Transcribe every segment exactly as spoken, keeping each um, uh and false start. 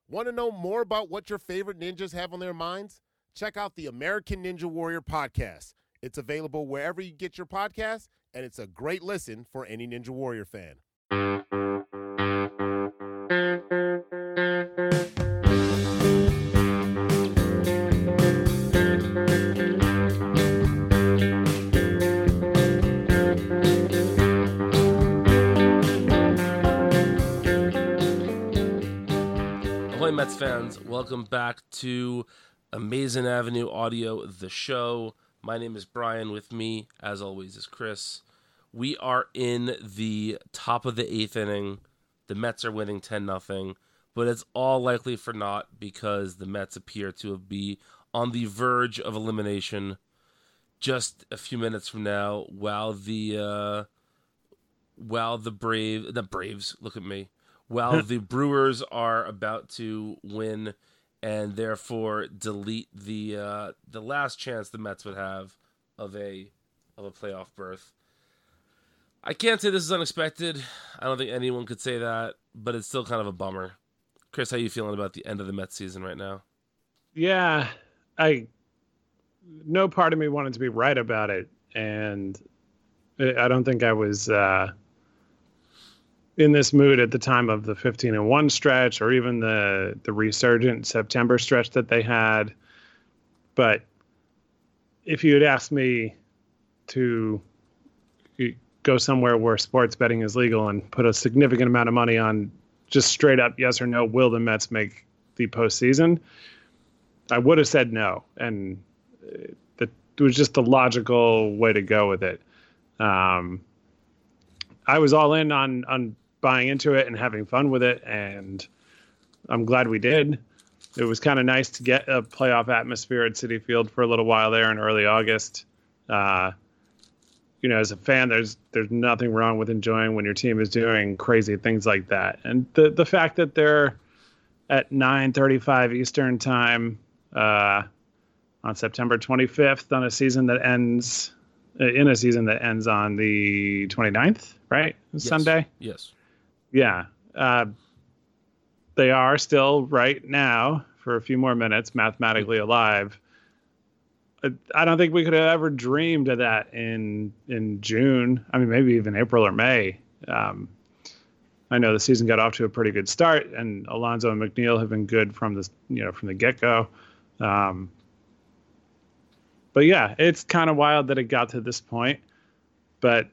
Want to know more about what your favorite ninjas have on their minds? Check out the American Ninja Warrior podcast. It's available wherever you get your podcasts, and it's a great listen for any Ninja Warrior fan. Ahoy Mets fans, welcome back to Amazing Avenue Audio, the show. My name is Brian. With me, as always, is Chris. We are in the top of the eighth inning. The Mets are winning ten nothing, but it's all likely for naught because the Mets appear to be on the verge of elimination just a few minutes from now, while the uh, while the Brave the Braves look at me. While the Brewers are about to win and therefore delete the uh, the last chance the Mets would have of a of a playoff berth. I can't say this is unexpected. I don't think anyone could say that, but it's still kind of a bummer. Chris, how are you feeling about the end of the Mets season right now? Yeah, I no part of me wanted to be right about it, and I don't think I was uh, in this mood at the time of the fifteen and one stretch or even the, the resurgent September stretch that they had. But if you had asked me to go somewhere where sports betting is legal and put a significant amount of money on just straight up yes or no, will the Mets make the postseason, I would have said no. And it was just the logical way to go with it. Um, I was all in on, on buying into it and having fun with it, and I'm glad we did. It was kind of nice to get a playoff atmosphere at Citi Field for a little while there in early August. Uh, you know, as a fan, there's there's nothing wrong with enjoying when your team is doing crazy things like that. And the the fact that they're at nine thirty-five Eastern time uh, on September twenty-fifth on a season that ends in a season that ends on the twenty-ninth, right? Yes. Sunday. Yes. Yeah. Uh, they are still right now for a few more minutes mathematically alive. I don't think we could have ever dreamed of that in in June. I mean, maybe even April or May. Um, I know the season got off to a pretty good start, and Alonso and McNeil have been good from the you know from the get go. Um, but yeah, it's kind of wild that it got to this point. But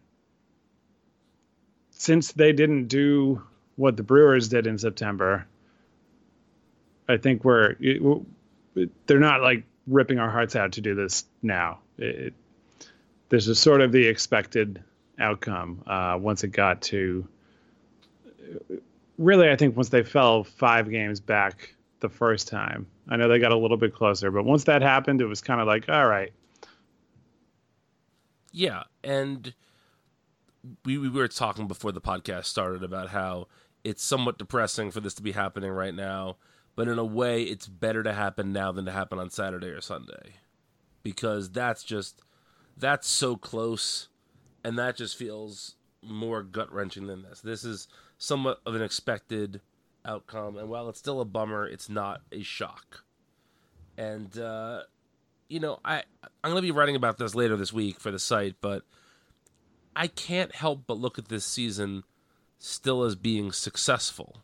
since they didn't do what the Brewers did in September, I think we're they're not like ripping our hearts out to do this now. It, this is sort of the expected outcome uh, once it got to really, I think once they fell five games back the first time. I know they got a little bit closer, but once that happened, it was kind of like, all right. Yeah, and we, we were talking before the podcast started about how it's somewhat depressing for this to be happening right now. But in a way, it's better to happen now than to happen on Saturday or Sunday. Because that's just, that's so close, and that just feels more gut-wrenching than this. This is somewhat of an expected outcome, and while it's still a bummer, it's not a shock. And, uh, you know, I, I'm going to be writing about this later this week for the site, but I can't help but look at this season still as being successful.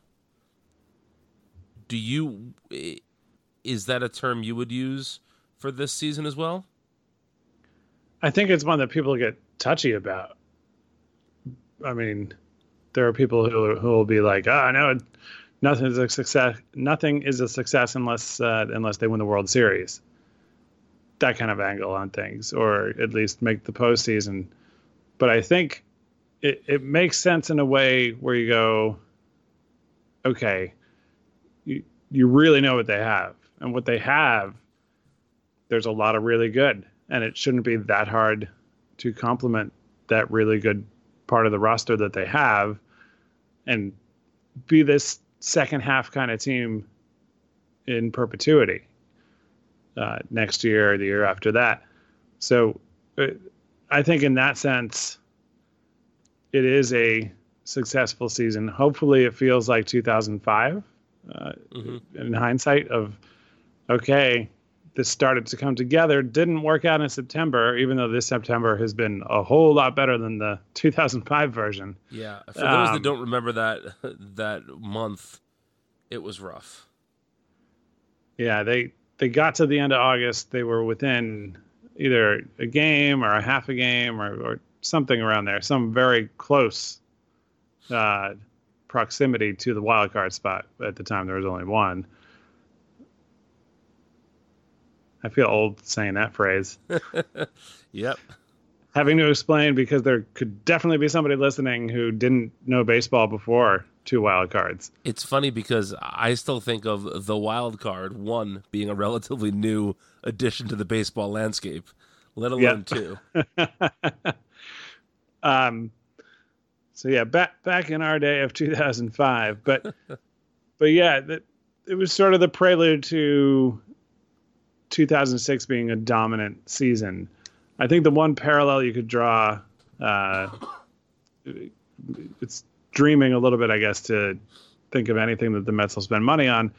Do you, is that a term you would use for this season as well? I think it's one that people get touchy about. I mean, there are people who who will be like, "Oh, no, nothing is a success. Nothing is a success unless uh, unless they win the World Series." That kind of angle on things, or at least make the postseason. But I think it it makes sense in a way where you go, okay. You, you really know what they have, and what they have, there's a lot of really good, and it shouldn't be that hard to complement that really good part of the roster that they have and be this second half kind of team in perpetuity uh, next year or the year after that. So uh, I think in that sense, it is a successful season. Hopefully it feels like two thousand five uh, Mm-hmm. in hindsight of, okay, this started to come together, didn't work out in September, even though this September has been a whole lot better than the two thousand five version. Yeah, for those Um, that don't remember that that month, it was rough. Yeah, they they got to the end of August. They were within either a game or a half a game or, or something around there, some very close uh, proximity to the wild card spot. At the time, there was only one. I feel old saying that phrase. Yep. Having to explain because there could definitely be somebody listening who didn't know baseball before two wild cards. It's funny because I still think of the wild card, one, being a relatively new addition to the baseball landscape, let alone Yeah. two. um, so yeah, back back in our day of two thousand five, but but yeah, that it was sort of the prelude to two thousand six being a dominant season. I think the one parallel you could draw, uh, it's dreaming a little bit, I guess, to think of anything that the Mets will spend money on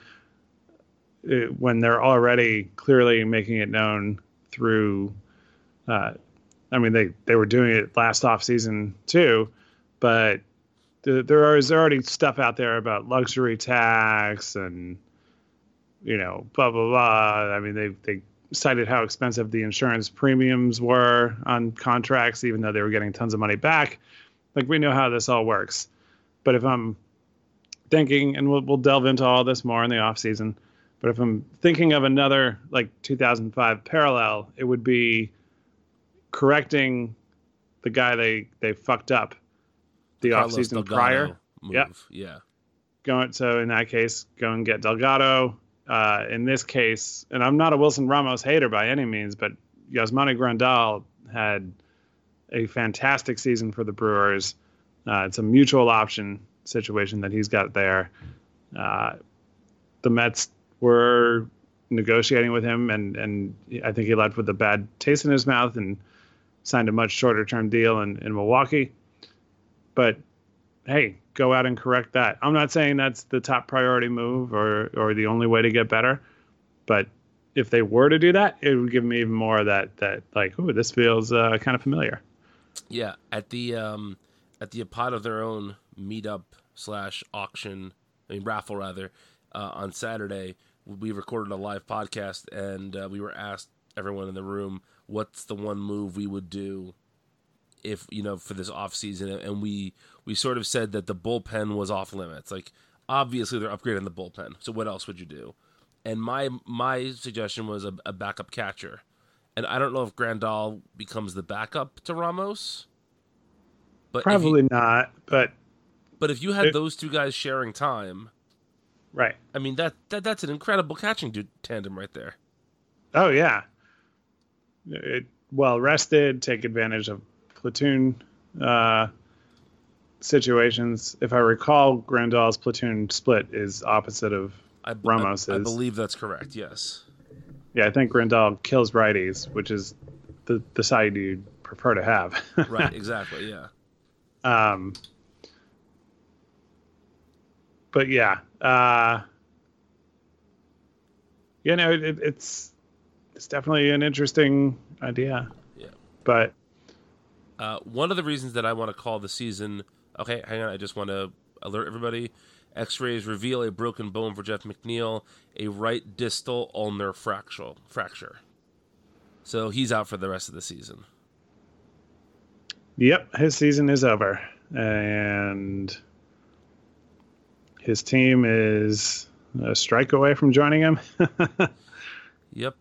it, when they're already clearly making it known through. Uh, I mean, they, they were doing it last off season too, but th- there is already stuff out there about luxury tax and, you know, blah, blah, blah. I mean, they, they cited how expensive the insurance premiums were on contracts, even though they were getting tons of money back. Like, we know how this all works. But if I'm thinking, and we'll, we'll delve into all this more in the off season, but if I'm thinking of another like two thousand five parallel, it would be correcting the guy they, they fucked up the Carlos off season Delgado prior. move. Yep. Yeah. Going, so in that case, go and get Delgado. Uh, in this case, and I'm not a Wilson Ramos hater by any means, but Yasmani Grandal had a fantastic season for the Brewers. Uh, it's a mutual option situation that he's got there. Uh, the Mets were negotiating with him, and, and I think he left with a bad taste in his mouth and signed a much shorter term deal in, in Milwaukee. But hey, go out and correct that. I'm not saying that's the top priority move or or the only way to get better, but if they were to do that, it would give me even more of that that like, ooh, this feels uh, kind of familiar. Yeah, at the um, at the Pod of Their Own meetup slash auction, I mean raffle rather, uh, on Saturday, we recorded a live podcast, and uh, we were asked, everyone in the room, what's the one move we would do if, you know, for this off season, and we we sort of said that the bullpen was off limits. Like, obviously they're upgrading the bullpen, so what else would you do? And my my suggestion was a, a backup catcher. And I don't know if Grandal becomes the backup to Ramos. But Probably you, not, but but if you had it, those two guys sharing time, right? I mean that, that that's an incredible catching dude, tandem right there. Oh yeah, it, well rested, take advantage of platoon uh, situations. If I recall, Grandal's platoon split is opposite of I, Ramos's. I, I believe that's correct. Yes. Yeah, I think Grandal kills righties, which is the, the side you'd prefer to have. Right, exactly, yeah. Um, but yeah, uh, you know, it, it's it's definitely an interesting idea. Yeah. But uh, one of the reasons that I want to call the season, okay, hang on, I just want to alert everybody. X-rays reveal a broken bone for Jeff McNeil, a right distal ulnar fracture. Fracture. So he's out for the rest of the season. Yep, his season is over, and his team is a strike away from joining him. Yep.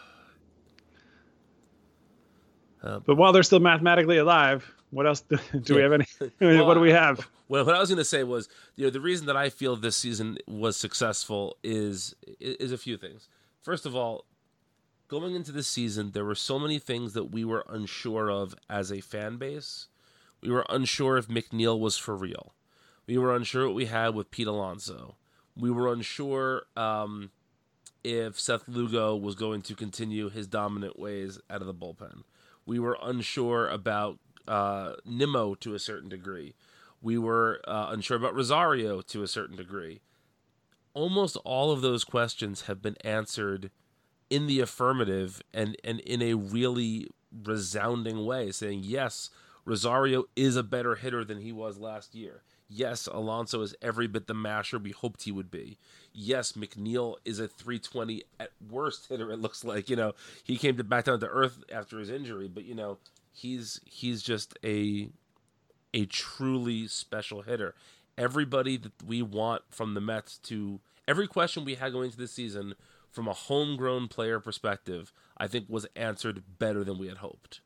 Uh, but while they're still mathematically alive, what else do, do yeah. we have? Any? Well, what do we have? Well, what I was going to say was, you know, the reason that I feel this season was successful is is a few things. First of all, going into this season, there were so many things that we were unsure of as a fan base. We were unsure if McNeil was for real. We were unsure what we had with Pete Alonso. We were unsure um, if Seth Lugo was going to continue his dominant ways out of the bullpen. We were unsure about uh, Nimmo to a certain degree. We were uh, unsure about Rosario to a certain degree. almost all of those questions have been answered in the affirmative and, and in a really resounding way, saying, yes, Rosario is a better hitter than he was last year. Yes, Alonso is every bit the masher we hoped he would be. Yes, McNeil is a three twenty at worst hitter, it looks like. You know, he came to back down to earth after his injury, but, you know, he's he's just a a truly special hitter. Everybody that we want from the Mets to... Every question we had going into this season from a homegrown player perspective, I think was answered better than we had hoped.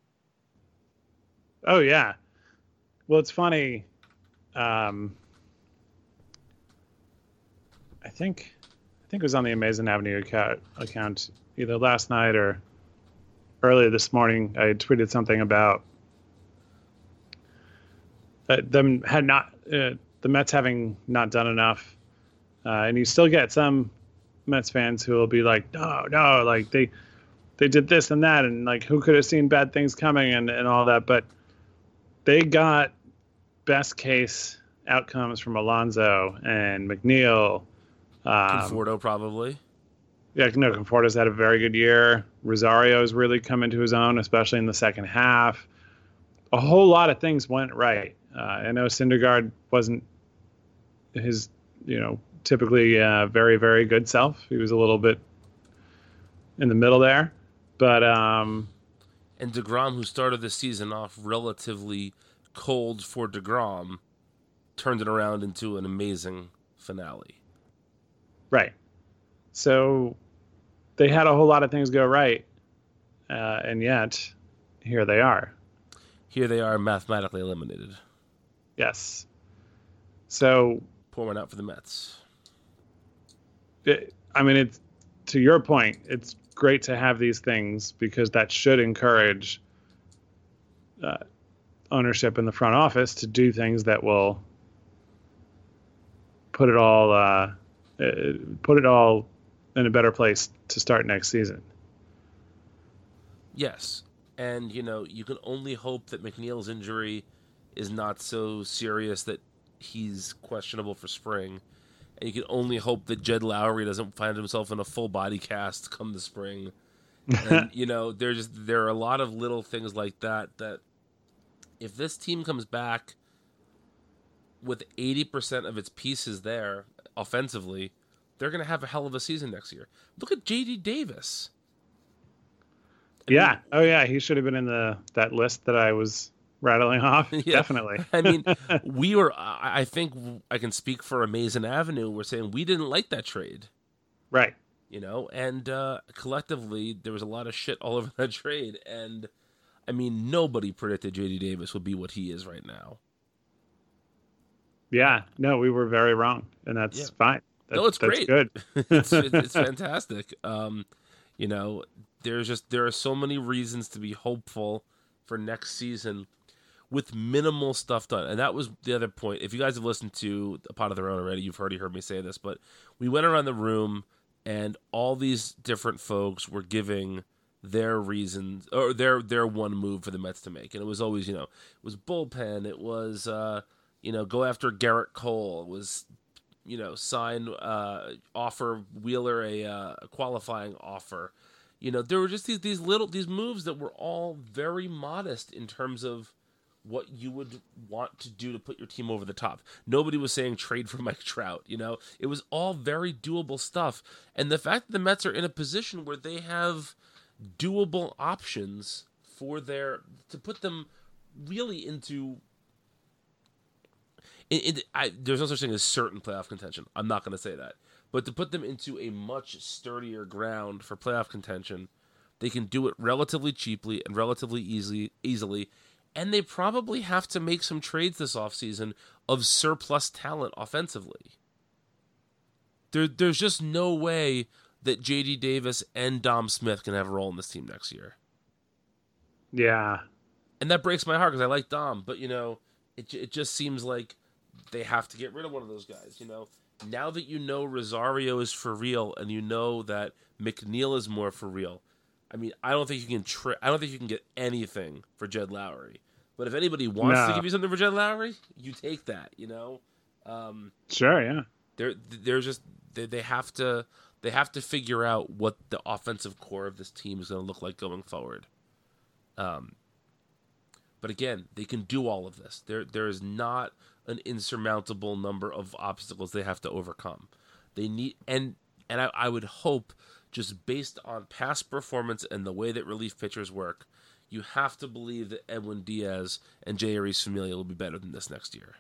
Oh, yeah. Well, it's funny... Um, I think I think it was on the Amazing Avenue account, account either last night or earlier this morning. I tweeted something about uh, them had not uh, the Mets having not done enough, uh, and you still get some Mets fans who will be like, no, no, like they they did this and that, and like who could have seen bad things coming and, and all that, but they got best case outcomes from Alonso and McNeil. Um, Conforto probably. Yeah, no, Conforto's had a very good year. Rosario's really come into his own, especially in the second half. A whole lot of things went right. Uh, I know Syndergaard wasn't his, you know, typically uh, very, very good self. He was a little bit in the middle there. But um, and DeGrom, who started the season off relatively cold for DeGrom, turned it around into an amazing finale. Right. So they had a whole lot of things go right, uh, and yet here they are. Here they are mathematically eliminated. Yes. So pour one out for the Mets. It, I mean, it's to your point, it's great to have these things because that should encourage uh, ownership in the front office to do things that will put it all uh, put it all in a better place to start next season. Yes, and you know you can only hope that McNeil's injury is not so serious that he's questionable for spring, and you can only hope that Jed Lowry doesn't find himself in a full body cast come the spring. And you know there's there are a lot of little things like that that. If this team comes back with eighty percent of its pieces there offensively, they're going to have a hell of a season next year. Look at J D Davis. I yeah. Mean, oh, yeah. He should have been in the that list that I was rattling off. Yeah. Definitely. I mean, we were, I think I can speak for Amazing Avenue. We're saying we didn't like that trade. Right. You know, and uh, collectively, there was a lot of shit all over that trade. And I mean, nobody predicted J D Davis would be what he is right now. Yeah, no, we were very wrong, and that's yeah. fine. That, no, it's that's great. Good. it's, it's fantastic. Um, you know, there's just there are so many reasons to be hopeful for next season with minimal stuff done, and that was the other point. If you guys have listened to A Pot of Their Own already, you've already heard me say this, but we went around the room, and all these different folks were giving their reasons or their their one move for the Mets to make, and it was always, you know, it was bullpen, it was uh, you know, go after Garrett Cole, it was, you know, sign uh, offer Wheeler a, uh, a qualifying offer. You know, there were just these these little these moves that were all very modest in terms of what you would want to do to put your team over the top. Nobody was saying trade for Mike Trout, you know. It was all very doable stuff, and the fact that the Mets are in a position where they have doable options for their to put them really into in, in, I, there's no such thing as certain playoff contention. I'm not going to say that, but to put them into a much sturdier ground for playoff contention, they can do it relatively cheaply and relatively easily easily, and they probably have to make some trades this offseason of surplus talent offensively. There, there's just no way that J D Davis and Dom Smith can have a role in this team next year. Yeah. And that breaks my heart because I like Dom, but, you know, it it just seems like they have to get rid of one of those guys, you know. Now that you know Rosario is for real and you know that McNeil is more for real, I mean, I don't think you can tri- I don't think you can get anything for Jed Lowry. But if anybody wants no. to give you something for Jed Lowry, you take that, you know. Um, sure, yeah. They're they're just they, they have to they have to figure out what the offensive core of this team is going to look like going forward. Um, but again, they can do all of this. There there is not an insurmountable number of obstacles they have to overcome. They need and and I, I would hope, just based on past performance and the way that relief pitchers work, you have to believe that Edwin Diaz and J. Aris Familia will be better than this next year.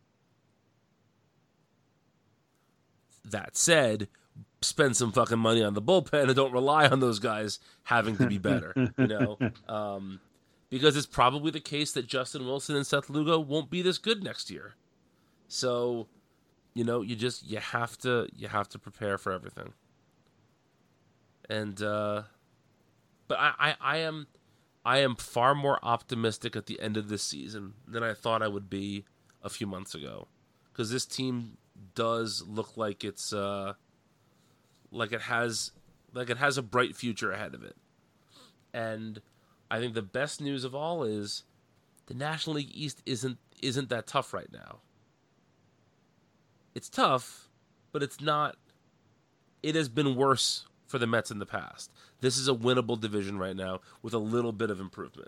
That said, spend some fucking money on the bullpen and don't rely on those guys having to be better, you know? Um, because it's probably the case that Justin Wilson and Seth Lugo won't be this good next year. So, you know, you just, you have to, you have to prepare for everything. And, uh, but I, I, I am, I am far more optimistic at the end of this season than I thought I would be a few months ago. Because this team does look like it's uh, like it has like it has a bright future ahead of it. And I think the best news of all is the National League East isn't isn't that tough right now. It's tough, but it's not it has been worse for the Mets in the past. This is a winnable division right now with a little bit of improvement.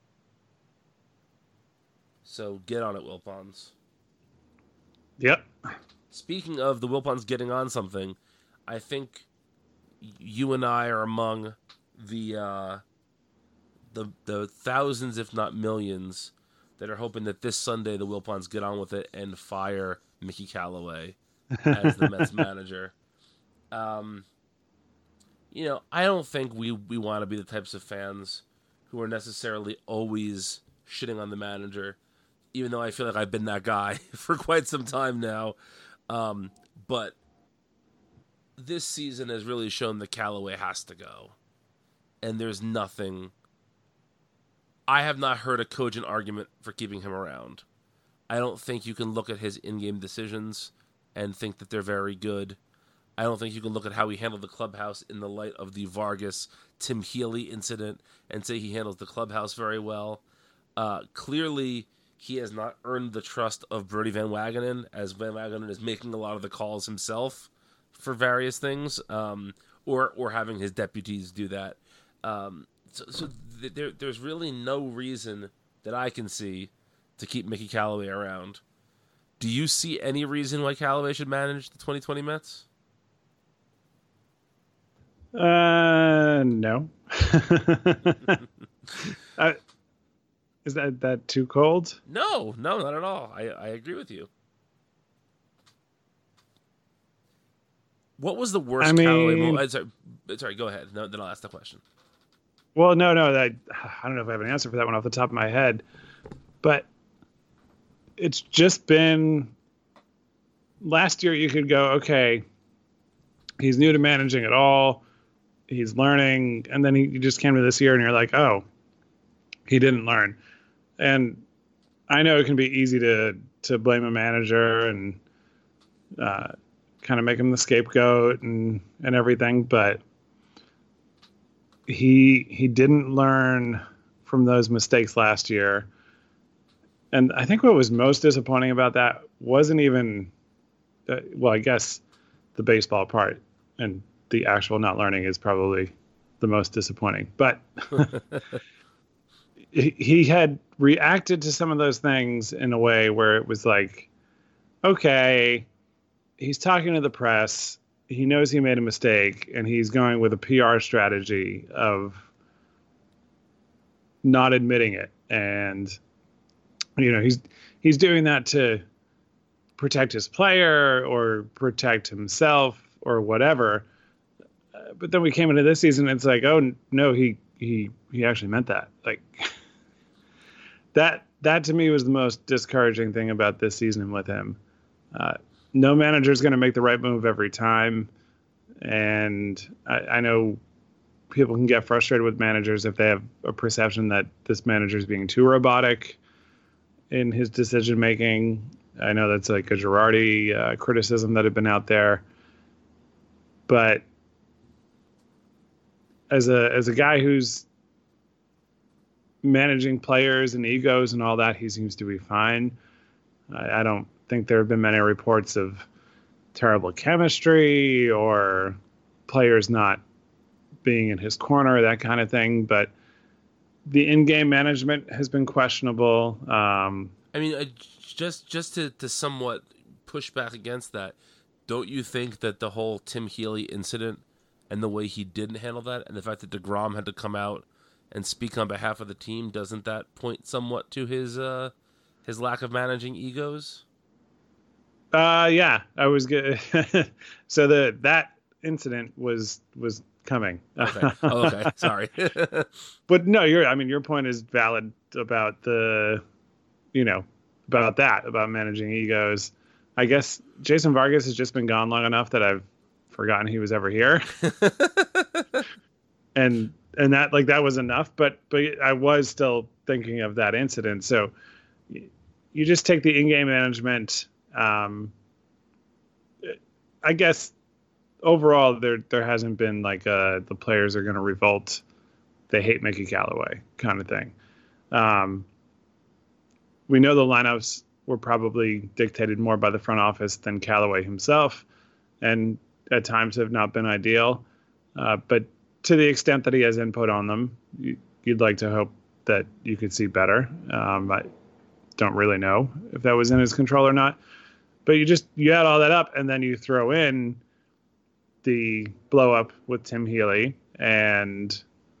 So get on it, Wilpons. Yep. Speaking of the Wilpons getting on something, I think you and I are among the uh, the the thousands, if not millions, that are hoping that this Sunday the Wilpons get on with it and fire Mickey Callaway as the Mets manager. Um, you know, I don't think we, we want to be the types of fans who are necessarily always shitting on the manager, even though I feel like I've been that guy for quite some time now. Um, but this season has really shown that Callaway has to go. And there's nothing... I have not heard a cogent argument for keeping him around. I don't think you can look at his in-game decisions and think that they're very good. I don't think you can look at how he handled the clubhouse in the light of the Vargas Tim Healy incident and say he handles the clubhouse very well. Uh, clearly, he has not earned the trust of Brodie Van Wagenen, as Van Wagenen is making a lot of the calls himself for various things, um, or or having his deputies do that. Um, so so th- there there's really no reason that I can see to keep Mickey Callaway around. Do you see any reason why Callaway should manage the twenty twenty Mets? Uh, no. uh, is that that too cold? No, no, not at all. I, I agree with you. What was the worst I mean, Callaway moment? Sorry, sorry, go ahead. No, then I'll ask the question. Well, no, no. That I don't know if I have an answer for that one off the top of my head, but it's just been last year. You could go, okay, he's new to managing at all. He's learning, and then he you just came to this year, and you're like, oh, he didn't learn. And I know it can be easy to to blame a manager and uh, kind of make him the scapegoat and and everything, but he he didn't learn from those mistakes last year. And I think what was most disappointing about that wasn't even, uh, well, I guess the baseball part and the actual not learning is probably the most disappointing. But he had reacted to some of those things in a way where it was like, okay, he's talking to the press. He knows he made a mistake, and he's going with a P R strategy of not admitting it. And, you know, he's he's doing that to protect his player or protect himself or whatever. Uh, but then we came into this season, and it's like, oh, no, he he he actually meant that. Like, that that to me was the most discouraging thing about this season with him. Uh, no manager is going to make the right move every time. And I, I know people can get frustrated with managers if they have a perception that this manager is being too robotic in his decision making. I know that's like a Girardi uh, criticism that had been out there. But as a as a guy who's managing players and egos and all that, he seems to be fine. I, I don't think there have been many reports of terrible chemistry or players not being in his corner, that kind of thing. But the in-game management has been questionable. Um, I mean, uh, just just to, to somewhat push back against that, don't you think that the whole Tim Healy incident and the way he didn't handle that, and the fact that DeGrom had to come out and speak on behalf of the team, doesn't that point somewhat to his uh, his lack of managing egos? Uh, yeah, I was good. So the that incident was was coming. Okay. Oh, okay. Sorry. But no, you're. I mean, your point is valid about the, you know, about that about managing egos. I guess Jason Vargas has just been gone long enough that I've forgotten he was ever here. and and that like that was enough. But but I was still thinking of that incident. So you just take the in-game management. Um, I guess overall there there hasn't been like a, the players are going to revolt. They hate Mickey Callaway kind of thing. Um, we know the lineups were probably dictated more by the front office than Callaway himself, and at times have not been ideal. Uh, but to the extent that he has input on them, you, you'd like to hope that you could see better. Um, I don't really know if that was in his control or not. But you just you add all that up, and then you throw in the blow up with Tim Healy and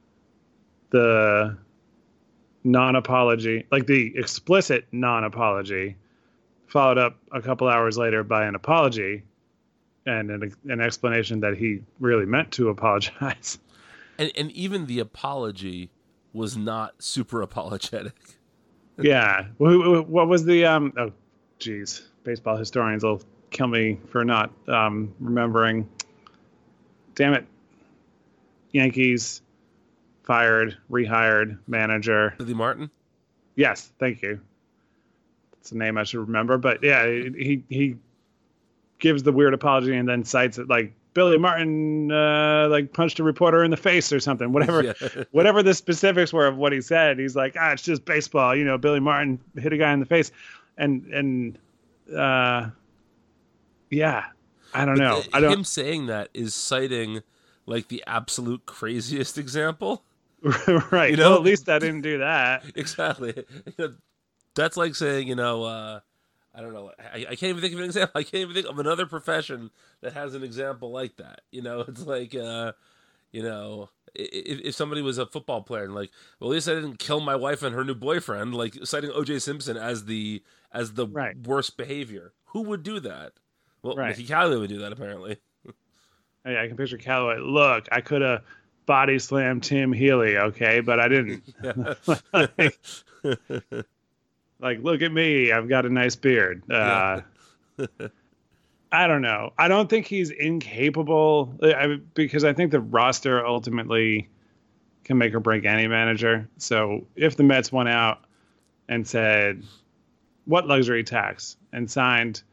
the non-apology, like the explicit non-apology, followed up a couple hours later by an apology and an, an explanation that he really meant to apologize. And and even the apology was not super apologetic. Yeah. What was the um? Oh, geez. Baseball historians will kill me for not um, remembering. Damn it. Yankees fired, rehired manager. Billy Martin? Yes, thank you. That's a name I should remember. But yeah, he he gives the weird apology and then cites it like Billy Martin uh, like punched a reporter in the face or something. Whatever yeah. whatever the specifics were of what he said, he's like, ah, it's just baseball. You know, Billy Martin hit a guy in the face. And and uh yeah I don't but know the, I don't him saying that is citing like the absolute craziest example. Right, you know, well, at least I didn't do that. Exactly. That's like saying, you know, uh I don't know, I, I can't even think of an example. I can't even think of another profession that has an example like that. You know, it's like uh you know, if, if somebody was a football player and like, well, at least I didn't kill my wife and her new boyfriend, like citing O J Simpson as the as the right. worst behavior. Who would do that? Well, right. Mickey Callaway would do that, apparently. Hey, I can picture Callaway. Look, I could have body slammed Tim Healy, okay, but I didn't. like, like, look at me. I've got a nice beard. Uh, yeah. I don't know. I don't think he's incapable I, because I think the roster ultimately can make or break any manager. So if the Mets went out and said, what luxury tax, and signed,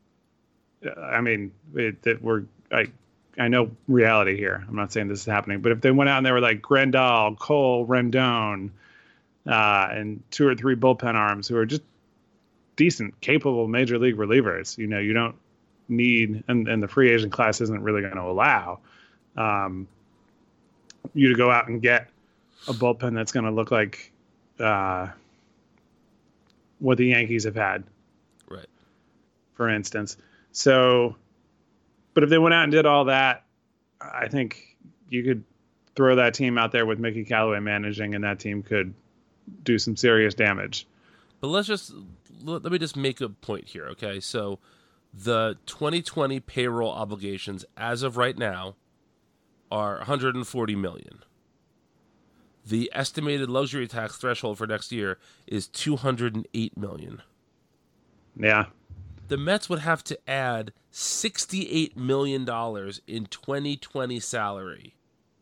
I mean, it, that we're, I, I know reality here. I'm not saying this is happening, but if they went out and they were like Grandal, Cole, Rendon, uh, and two or three bullpen arms who are just decent, capable major league relievers, you know, you don't need, and, and the free agent class isn't really going to allow um, you to go out and get a bullpen that's going to look like uh, what the Yankees have had, right? For instance. So, but if they went out and did all that, I think you could throw that team out there with Mickey Callaway managing, and that team could do some serious damage. But let's just let me just make a point here, okay? So the twenty twenty payroll obligations as of right now are one hundred forty million dollars. The estimated luxury tax threshold for next year is two hundred eight million dollars. Yeah. The Mets would have to add sixty-eight million dollars in twenty twenty salary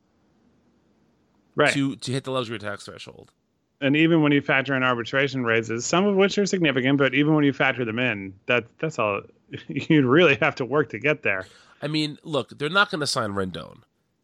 right. to, to hit the luxury tax threshold. And even when you factor in arbitration raises, some of which are significant, but even when you factor them in, that that's all you'd really have to work to get there. I mean, look, they're not going to sign Rendon.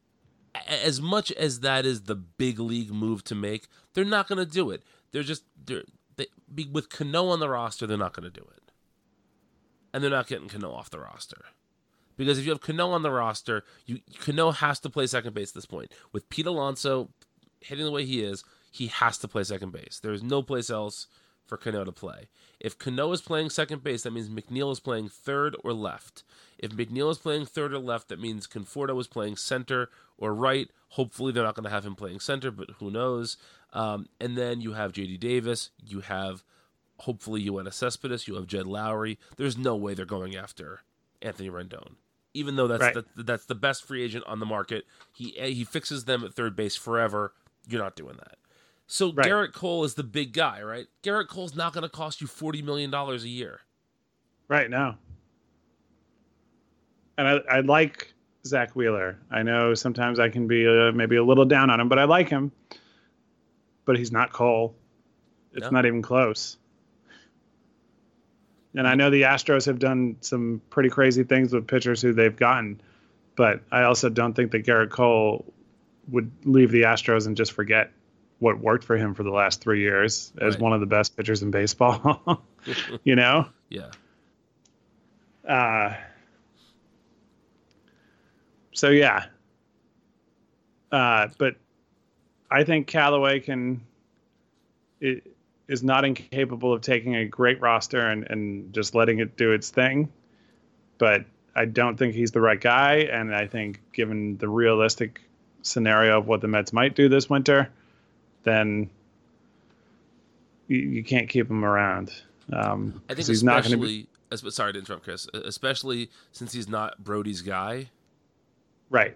As much as that is the big league move to make, they're not going to do it. They're just they're they, with Cano on the roster, they're not going to do it. And they're not getting Cano off the roster. Because if you have Cano on the roster, you Cano has to play second base at this point. With Pete Alonso hitting the way he is, he has to play second base. There is no place else for Cano to play. If Cano is playing second base, that means McNeil is playing third or left. If McNeil is playing third or left, that means Conforto is playing center or right. Hopefully they're not going to have him playing center, but who knows. Um, and then you have J D Davis. You have, hopefully, Yoenis Cespedes. You have Jed Lowry. There's no way they're going after Anthony Rendon. Even though that's, right. the, that's the best free agent on the market. He, he fixes them at third base forever. You're not doing that. So right. Garrett Cole is the big guy, right? Garrett Cole's not going to cost you forty million dollars a year. Right now. And I, I like Zach Wheeler. I know sometimes I can be uh, maybe a little down on him, but I like him. But he's not Cole. It's no. not even close. And I know the Astros have done some pretty crazy things with pitchers who they've gotten, but I also don't think that Garrett Cole would leave the Astros and just forget what worked for him for the last three years as right. one of the best pitchers in baseball, you know? Yeah. Uh, so, yeah. Uh, but I think Callaway can it, is not incapable of taking a great roster and, and just letting it do its thing. But I don't think he's the right guy. And I think given the realistic scenario of what the Mets might do this winter, then you, you can't keep him around. Um, I think he's not going to be. Sorry to interrupt, Chris. Especially since he's not Brody's guy. Right.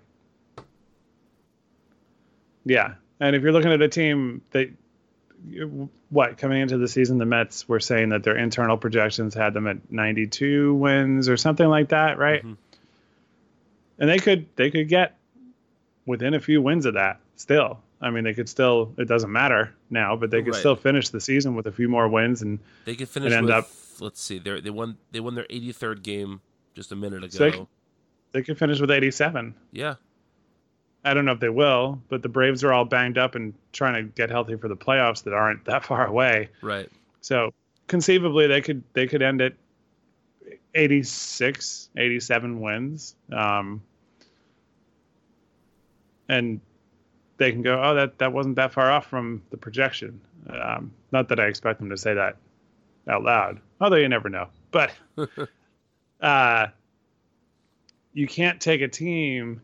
Yeah, and if you're looking at a team that, what coming into the season, the Mets were saying that their internal projections had them at ninety-two wins or something like that, right? Mm-hmm. And they could they could get within a few wins of that still. I mean, they could still, it doesn't matter now, but they could right. still finish the season with a few more wins, and they could finish and end with, up. Let's see, they they won they won their eighty-third game just a minute ago. So they, they could finish with eighty-seven. Yeah. I don't know if they will, but the Braves are all banged up and trying to get healthy for the playoffs that aren't that far away. Right. So conceivably they could they could end at eighty-six, eighty-seven wins. Um, and they can go, oh, that, that wasn't that far off from the projection. Um, not that I expect them to say that out loud, although you never know. But uh, you can't take a team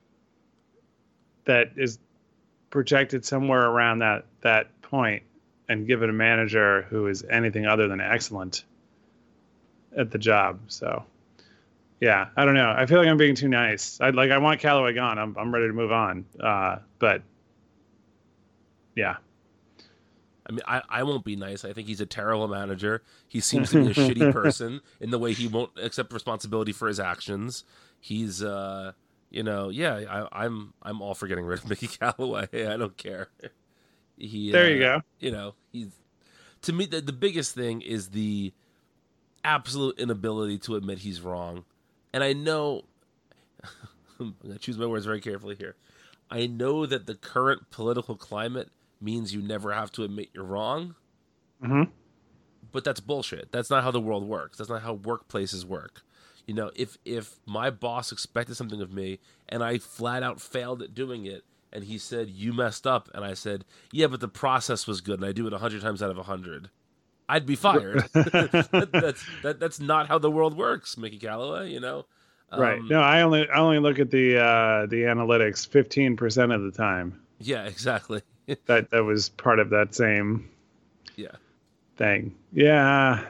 that is projected somewhere around that, that point and give it a manager who is anything other than excellent at the job. So, yeah, I don't know. I feel like I'm being too nice. I like I want Callaway gone. I'm I'm ready to move on. Uh, but yeah. I mean, I, I won't be nice. I think he's a terrible manager. He seems to be a shitty person in the way he won't accept responsibility for his actions. He's, uh, you know, yeah, I, I'm I'm all for getting rid of Mickey Callaway. I don't care. He, there uh, you go. You know, he's to me the, the biggest thing is the absolute inability to admit he's wrong. And I know, I'm going to choose my words very carefully here. I know that the current political climate means you never have to admit you're wrong. Mm-hmm. But that's bullshit. That's not how the world works. That's not how workplaces work. You know, if if my boss expected something of me and I flat out failed at doing it, and he said, you messed up, and I said, yeah, but the process was good, and I do it one hundred times out of one hundred, I'd be fired. that, that's that, that's not how the world works, Mickey Callaway, you know? Um, right. No, I only I only look at the uh, the analytics fifteen percent of the time. Yeah, exactly. that that was part of that same yeah thing. Yeah.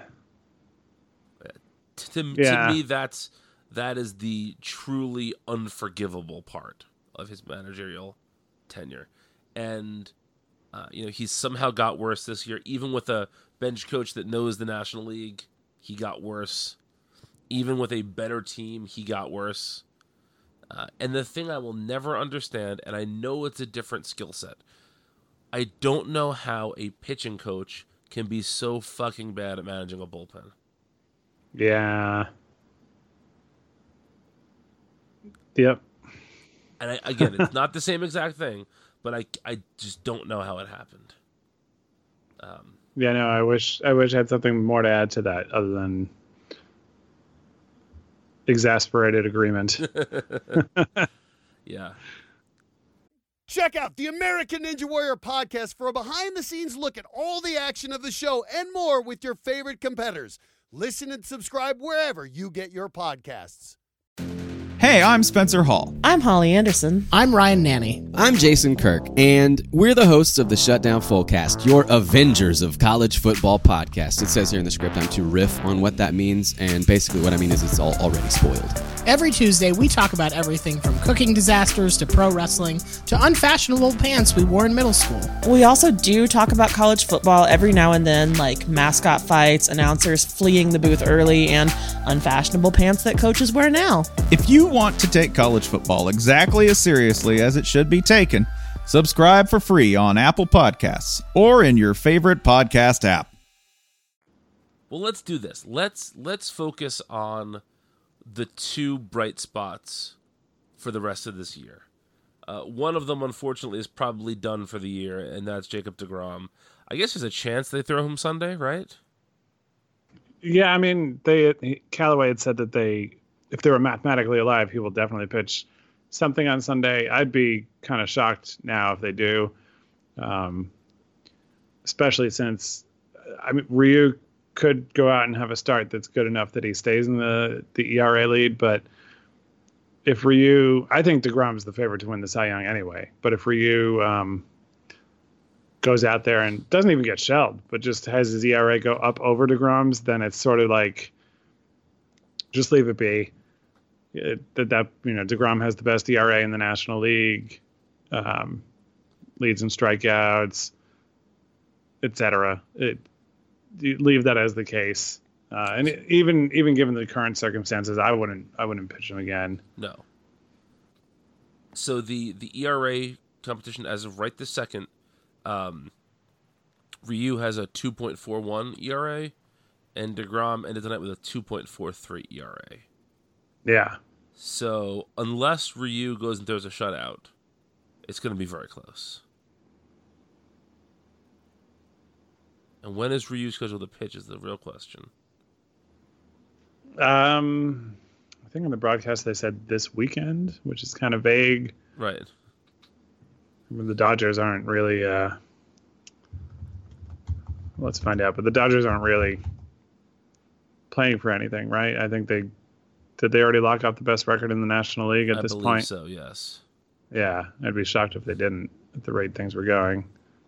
To, yeah. to me, that's that is the truly unforgivable part of his managerial tenure. And, uh, you know, he's somehow got worse this year. Even with a bench coach that knows the National League, he got worse. Even with a better team, he got worse. Uh, and the thing I will never understand, and I know it's a different skill set, I don't know how a pitching coach can be so fucking bad at managing a bullpen. Yeah. Yep. And I, again, it's not the same exact thing, but I, I just don't know how it happened. Um, yeah, no, I wish I wish I had something more to add to that other than exasperated agreement. Yeah. Check out the American Ninja Warrior podcast for a behind-the-scenes look at all the action of the show and more with your favorite competitors. Listen and subscribe wherever you get your podcasts. Hey, I'm Spencer Hall. I'm Holly Anderson. I'm Ryan Nanny. I'm Jason Kirk, and we're the hosts of the Shutdown Fullcast, your Avengers of College Football podcast. It says here in the script I'm to riff on what that means, and basically what I mean is it's all already spoiled. Every Tuesday, we talk about everything from cooking disasters to pro wrestling to unfashionable pants we wore in middle school. We also do talk about college football every now and then, like mascot fights, announcers fleeing the booth early, and unfashionable pants that coaches wear now. If you want to take college football exactly as seriously as it should be taken, subscribe for free on Apple Podcasts or in your favorite podcast app. Well, let's do this. Let's let's focus on the two bright spots for the rest of this year. Uh, one of them, unfortunately, is probably done for the year, and that's Jacob deGrom. I guess there's a chance they throw him Sunday, right? Yeah, I mean, they Callaway had said that they, if they were mathematically alive, he will definitely pitch something on Sunday. I'd be kind of shocked now if they do, um, especially since I mean, Ryu could go out and have a start that's good enough that he stays in the, the E R A lead. But if Ryu, I think deGrom is the favorite to win the Cy Young anyway. But if Ryu um, goes out there and doesn't even get shelled, but just has his E R A go up over deGrom's, then it's sort of like, just leave it be. It, that, that, you know, deGrom has the best E R A in the National League, um, leads in strikeouts, et cetera. It, you leave that as the case, uh, and it, even even given the current circumstances, I wouldn't I wouldn't pitch him again. No. So the the E R A competition as of right this second, um, Ryu has a two point four one E R A, and deGrom ended the night with a two point four three E R A. Yeah. So unless Ryu goes and throws a shutout, it's going to be very close. And when is Ryu scheduled to pitch is the real question. Um, I think on the broadcast they said this weekend, which is kind of vague. Right. I mean, the Dodgers aren't really. Uh, let's find out. But the Dodgers aren't really playing for anything, right? I think they did. They already lock up the best record in the National League at I this believe point. So yes. Yeah, I'd be shocked if they didn't at the rate things were going.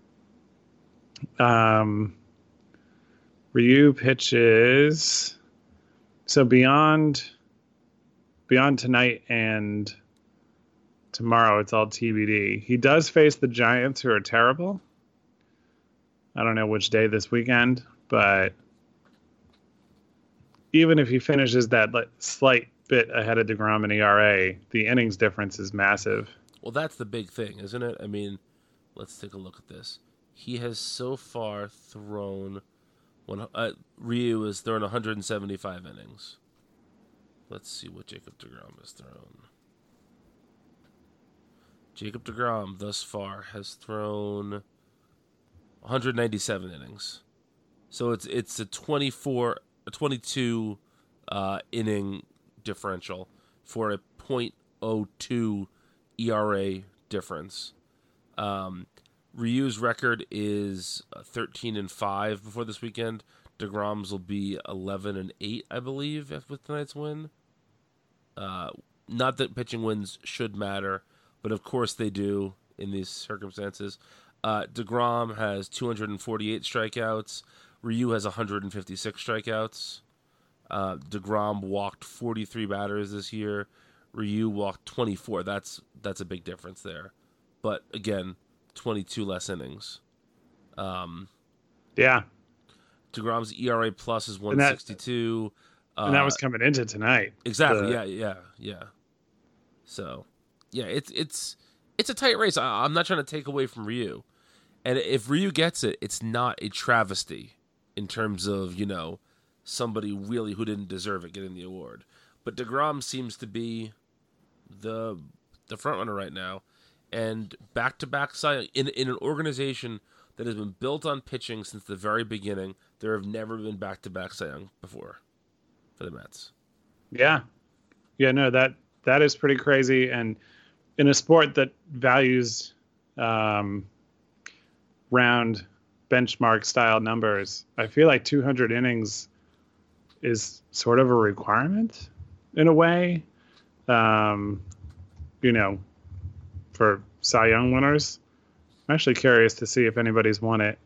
Um, Ryu pitches. So beyond beyond tonight and tomorrow, it's all T B D. He does face the Giants, who are terrible. I don't know which day this weekend, but even if he finishes that slight bit ahead of deGrom in E R A, the innings difference is massive. Well, that's the big thing, isn't it? I mean, let's take a look at this. He has so far thrown... When, uh, Ryu has thrown one hundred seventy-five innings. Let's see what Jacob deGrom has thrown. Jacob deGrom, thus far, has thrown one hundred ninety-seven innings. So it's it's a twenty-four, a twenty-two uh, inning differential for a point oh two E R A difference. Um, Ryu's record is thirteen and five before this weekend. deGrom's will be eleven and eight, I believe, with tonight's win. Uh, not that pitching wins should matter, but of course they do in these circumstances. Uh, deGrom has two hundred forty-eight strikeouts. Ryu has one hundred fifty-six strikeouts. Uh, deGrom walked forty-three batters this year. Ryu walked twenty-four. That's that's a big difference there. But again, twenty-two less innings. Um, yeah. deGrom's E R A plus is one sixty-two. And that, uh, and that was uh, coming into tonight. Exactly. The... Yeah, yeah, yeah. So, yeah, it's it's it's a tight race. I, I'm not trying to take away from Ryu. And if Ryu gets it, it's not a travesty in terms of, you know, somebody really who didn't deserve it getting the award. But deGrom seems to be the the front runner right now. And back-to-back Cy in in an organization that has been built on pitching since the very beginning, there have never been back-to-back Cy Young before for the Mets. Yeah, Yeah, no, that that is pretty crazy. And in a sport that values um, round benchmark style numbers, I feel like two hundred innings is sort of a requirement in a way. Um, you know, for Cy Young winners. I'm actually curious to see if anybody's won it.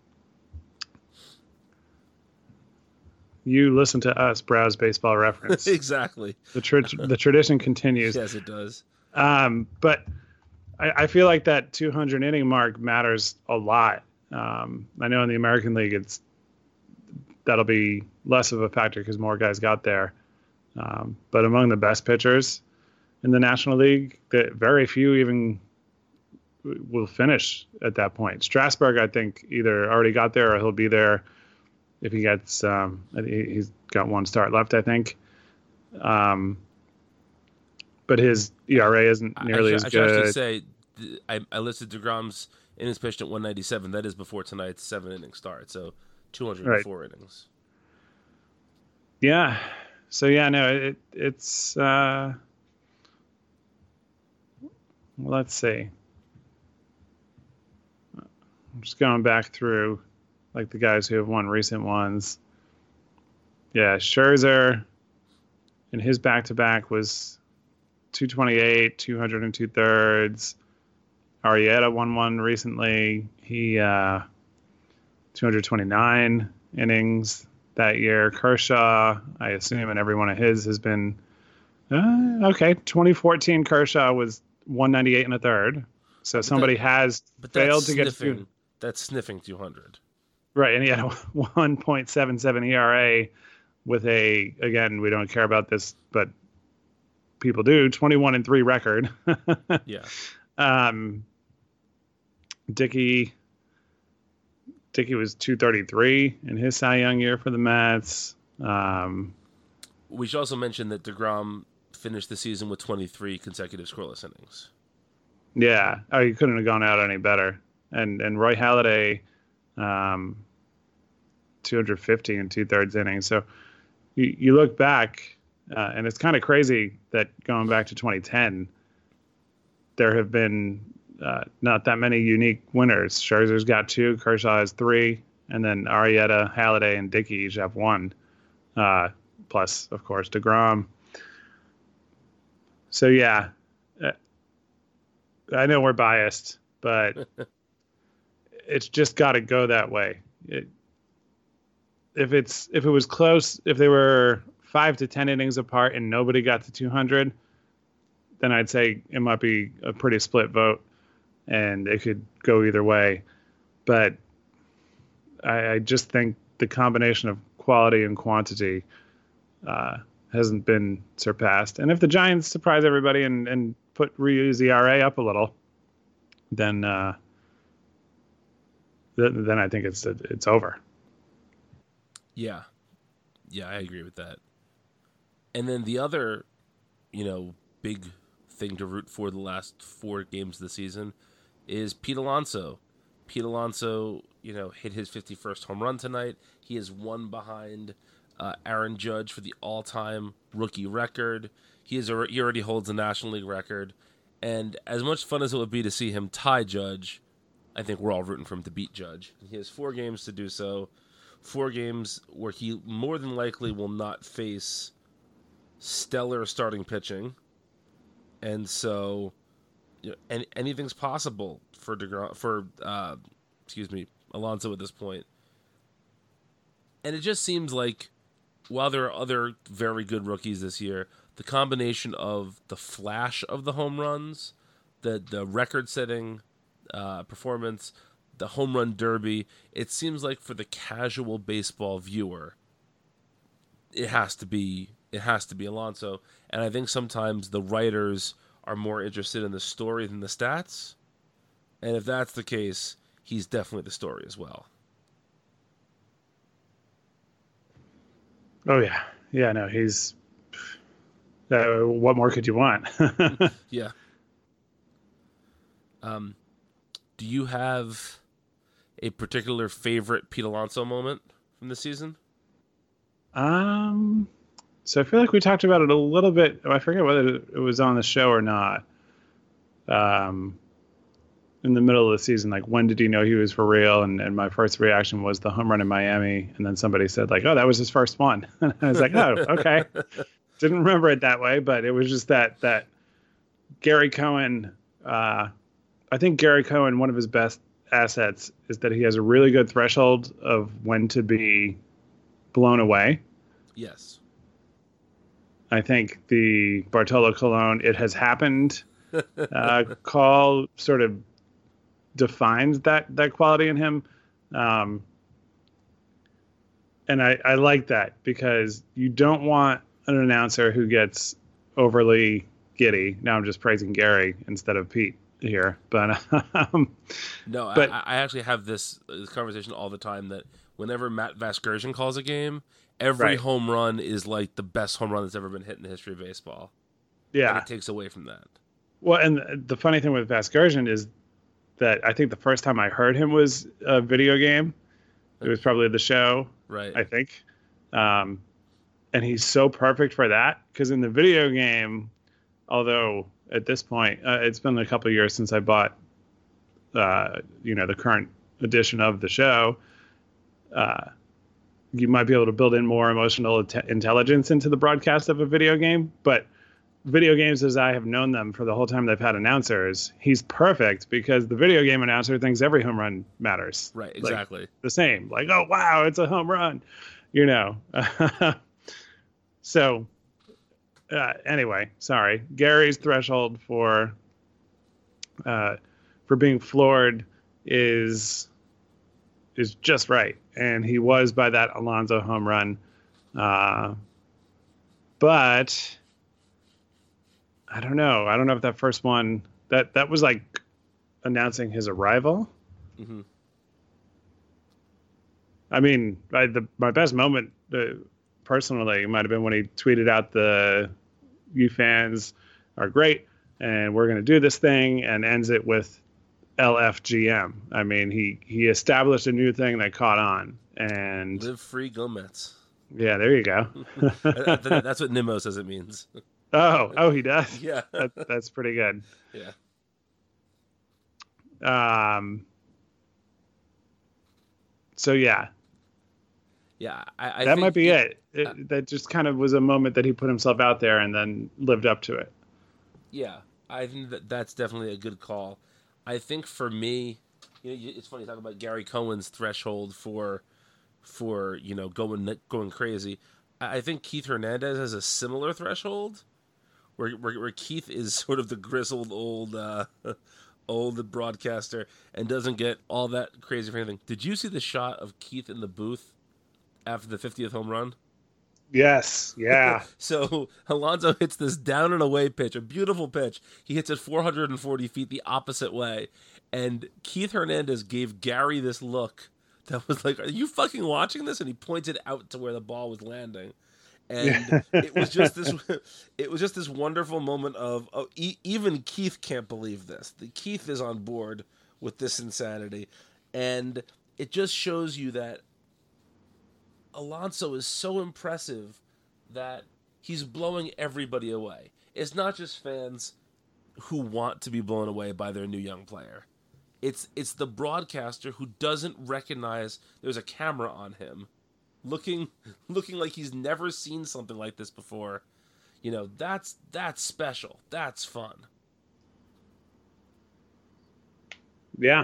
You listen to us, browse Baseball Reference. Exactly. The tra- the tradition continues. Yes, it does. Um, but I, I feel like that two hundred inning mark matters a lot. Um, I know in the American League, it's that'll be less of a factor because more guys got there. Um, but among the best pitchers in the National League, that very few even will finish at that point. Strasburg, I think, either already got there or he'll be there if he gets. Um, he's got one start left, I think. Um, but his E R A isn't nearly I as should, good. I should actually say, I, I listed DeGrom's innings pitched at one ninety-seven. That is before tonight's seven inning start, so two hundred four right. innings. Yeah. So yeah, no, it it's. Uh, well, let's see. I'm just going back through, like the guys who have won recent ones. Yeah, Scherzer, in his back-to-back was two twenty-eight, two hundred and two thirds. Arrieta won one recently. He uh, two hundred twenty-nine innings that year. Kershaw, I assume, and every one of his has been uh, okay. twenty fourteen Kershaw was one ninety-eight and a third. So but somebody that, has failed to get to. That's sniffing two hundred. Right, and he had a one point seven seven E R A with a, again, we don't care about this, but people do, twenty-one and three record. Yeah. Um, Dickey, Dickey was two thirty-three in his Cy Young year for the Mets. Um, we should also mention that DeGrom finished the season with twenty-three consecutive scoreless innings. Yeah, oh, he couldn't have gone out any better. And and Roy Halladay, um, two hundred fifty and two thirds innings. So you, you look back, uh, and it's kind of crazy that going back to twenty ten, there have been uh, not that many unique winners. Scherzer's got two, Kershaw has three, and then Arrieta, Halladay, and Dickey each have one. Uh, plus, of course, DeGrom. So yeah, uh, I know we're biased, but it's just got to go that way. It, if it's if it was close, if they were five to ten innings apart and nobody got to two hundred, then I'd say it might be a pretty split vote, and it could go either way. But I, I just think the combination of quality and quantity uh, hasn't been surpassed. And if the Giants surprise everybody and, and put Ryu's E R A up a little, then uh, th- then I think it's it's over. Yeah, yeah, I agree with that. And then the other, you know, big thing to root for the last four games of the season is Pete Alonso. Pete Alonso, you know, hit his fifty-first home run tonight. He is one behind uh, Aaron Judge for the all-time rookie record. He is a, he already holds the National League record. And as much fun as it would be to see him tie Judge, I think we're all rooting for him to beat Judge. He has four games to do so. Four games where he more than likely will not face stellar starting pitching. And so, you know, any, anything's possible for DeGrom, for uh, excuse me, Alonso at this point. And it just seems like, while there are other very good rookies this year, the combination of the flash of the home runs, the the record-setting uh, performance, the home run derby, it seems like for the casual baseball viewer, it has to be it has to be Alonso. And I think sometimes the writers are more interested in the story than the stats. And if that's the case, he's definitely the story as well. Oh yeah, yeah. No, he's. Uh, what more could you want? Yeah. Um, do you have a particular favorite Pete Alonso moment from the season? Um, so I feel like we talked about it a little bit. I forget whether it was on the show or not. Um, in the middle of the season, like, when did he know he was for real? And, and my first reaction was the home run in Miami. And then somebody said, like, oh, that was his first one. And I was like, oh, okay. Didn't remember it that way, but it was just that that Gary Cohen. Uh, I think Gary Cohen, one of his best assets is that he has a really good threshold of when to be blown away. Yes. I think the Bartolo Colon, it has happened uh, call sort of defines that that quality in him. Um, and I, I like that because you don't want an announcer who gets overly giddy. Now I'm just praising Gary instead of Pete here. But um, no, but, I, I actually have this, this conversation all the time that whenever Matt Vasgersian calls a game, every right. home run is like the best home run that's ever been hit in the history of baseball. Yeah. And it takes away from that. Well, and the funny thing with Vasgersian is that I think the first time I heard him was a video game. It was probably the show, right? I think. Um, and he's so perfect for that because in the video game, although at this point, uh, it's been a couple of years since I bought, uh, you know, the current edition of the show. Uh, you might be able to build in more emotional te- intelligence into the broadcast of a video game, but video games as I have known them for the whole time they've had announcers, he's perfect because the video game announcer thinks every home run matters. Right, exactly. Like, the same. Like, oh, wow, it's a home run, you know. So, uh, anyway, sorry. Gary's threshold for uh, for being floored is is just right, and he was by that Alonso home run. Uh, but I don't know. I don't know if that first one that that was like announcing his arrival. Mm-hmm. I mean, I, the my best moment uh, personally might have been when he tweeted out the "You fans are great, and we're going to do this thing," and ends it with L F G M. I mean, he he established a new thing that caught on, and live free, go Mets. Yeah, there you go. That's what Nimmo says it means. Oh, oh, he does. Yeah, that, that's pretty good. Yeah. Um. So yeah. Yeah, I, I that think might be he, it. it uh, that just kind of was a moment that he put himself out there and then lived up to it. Yeah, I think that that's definitely a good call. I think for me, you know, it's funny talking about Gary Cohen's threshold for, for you know, going going crazy. I think Keith Hernandez has a similar threshold, where where, where Keith is sort of the grizzled old uh, old broadcaster and doesn't get all that crazy for anything. Did you see the shot of Keith in the booth after the fiftieth home run? Yes, yeah. So Alonso hits this down and away pitch, a beautiful pitch. He hits it four hundred forty feet the opposite way. And Keith Hernandez gave Gary this look that was like, are you fucking watching this? And he pointed out to where the ball was landing. And it was just this it was just this wonderful moment of, oh, e- even Keith can't believe this. The Keith is on board with this insanity. And it just shows you that Alonso is so impressive that he's blowing everybody away. It's not just fans who want to be blown away by their new young player. It's it's the broadcaster who doesn't recognize there's a camera on him, looking looking like he's never seen something like this before. You know, that's that's special. That's fun. Yeah.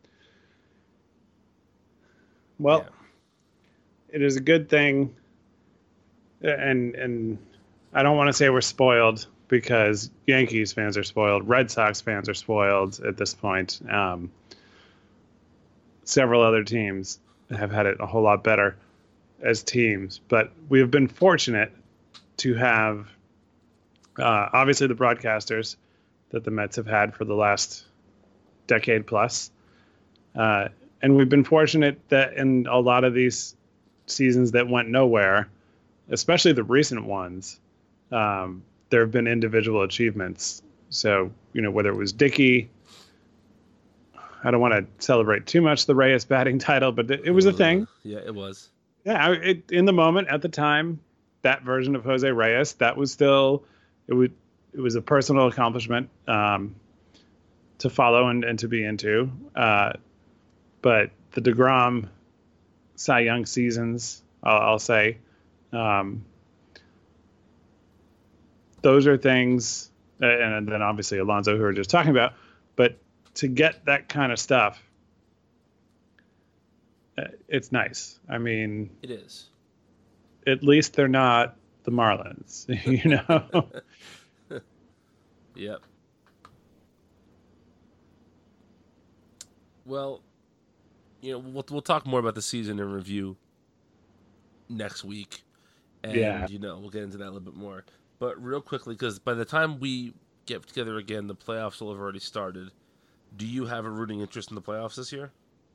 Well, yeah. It is a good thing, and and I don't want to say we're spoiled because Yankees fans are spoiled, Red Sox fans are spoiled at this point. Um, several other teams have had it a whole lot better as teams, but we have been fortunate to have uh, obviously the broadcasters that the Mets have had for the last decade plus, uh, and we've been fortunate that in a lot of these seasons that went nowhere, especially the recent ones, um, there have been individual achievements. So, you know, whether it was Dickey, I don't want to celebrate too much the Reyes batting title, but it was a thing. Yeah, it was. Yeah, it, in the moment, at the time, that version of Jose Reyes, that was still it would it was a personal accomplishment um, to follow and, and to be into. Uh, but the DeGrom Cy Young seasons, I'll, I'll say, um, those are things, and then obviously Alonso, who we were just talking about. But to get that kind of stuff, it's nice. I mean, it is. At least they're not the Marlins, you know? Yep. Well, you know, we'll we'll talk more about the season in review next week, and yeah. you know, we'll get into that a little bit more. But real quickly, because by the time we get together again, the playoffs will have already started. Do you have a rooting interest in the playoffs this year?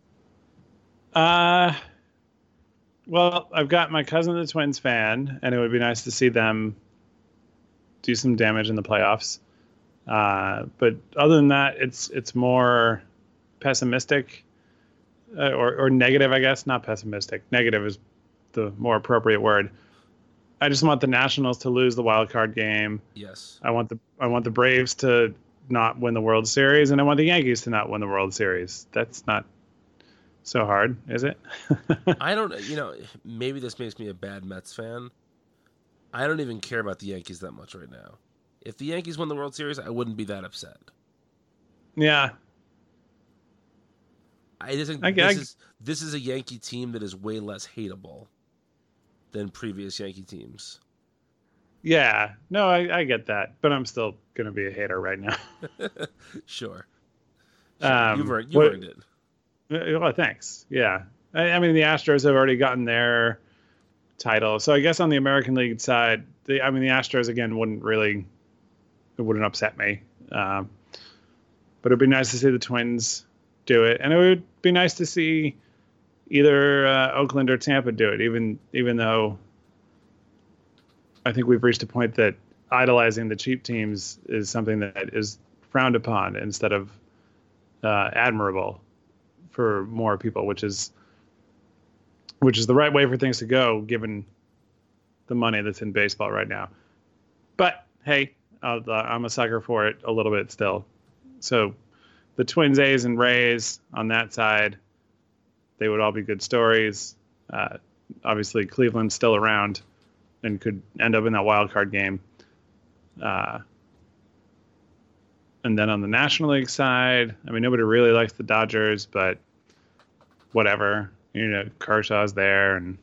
Uh, well, I've got my cousin, the Twins fan, and it would be nice to see them do some damage in the playoffs. Uh, but other than that, it's it's more pessimistic uh, or or negative, I guess. Not pessimistic. Negative is the more appropriate word. I just want the Nationals to lose the wild card game. Yes. I want the I want the Braves to not win the World Series, and I want the Yankees to not win the World Series. That's not so hard, is it? I don't, you know, maybe this makes me a bad Mets fan. I don't even care about the Yankees that much right now. If the Yankees won the World Series, I wouldn't be that upset. Yeah. I just think I, this I, is this is a Yankee team that is way less hateable than previous Yankee teams. Yeah. No, I, I get that, but I'm still going to be a hater right now. Sure. sure. Um, you've earned, you've what, earned it. Well, thanks. Yeah. I, I mean, the Astros have already gotten their title. So I guess on the American League side, the, I mean, the Astros, again, wouldn't really, it wouldn't upset me. Um, but it'd be nice to see the Twins do it. And it would be nice to see either uh, Oakland or Tampa do it, even even though I think we've reached a point that idolizing the cheap teams is something that is frowned upon instead of uh, admirable for more people, which is which is the right way for things to go, given the money that's in baseball right now. But hey, I'll, uh, I'm a sucker for it a little bit still. So the Twins, A's, and Rays on that side, they would all be good stories. Uh, obviously, Cleveland's still around and could end up in that wild card game. Uh, and then on the National League side, I mean, nobody really likes the Dodgers, but whatever. You know, Kershaw's there and